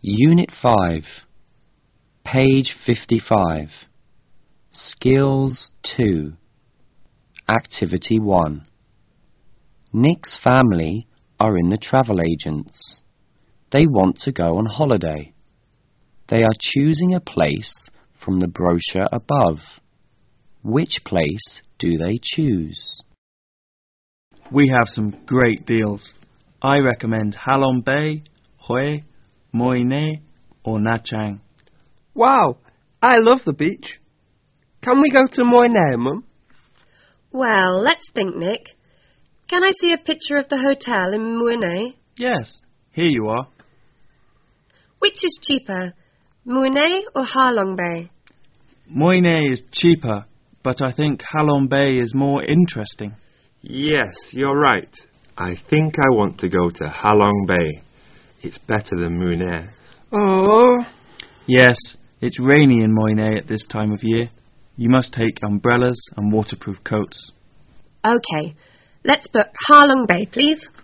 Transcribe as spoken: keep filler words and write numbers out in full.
Unit five, page fifty-five, Skills two, Activity one. Nick's family are in the travel agents. They want to go on holiday. They are choosing a place from the brochure above. Which place do they choose? We have some great deals. I recommend Halong Bay, Hue, Mui Ne or Nha Trang. Wow, I love the beach. Can we go to Mui Ne, Mum? Well, let's think, Nick. Can I see a picture of the hotel in Mui Ne? Yes, here you are. Which is cheaper, Mui Ne or Halong Bay? Mui Ne is cheaper, but I think Halong Bay is more interesting. Yes, you're right. I think I want to go to Halong Bay. It's better than Mui Ne. Oh. Yes, it's rainy in Mui Ne at this time of year. You must take umbrellas and waterproof coats. OK, let's book Halong Bay, please.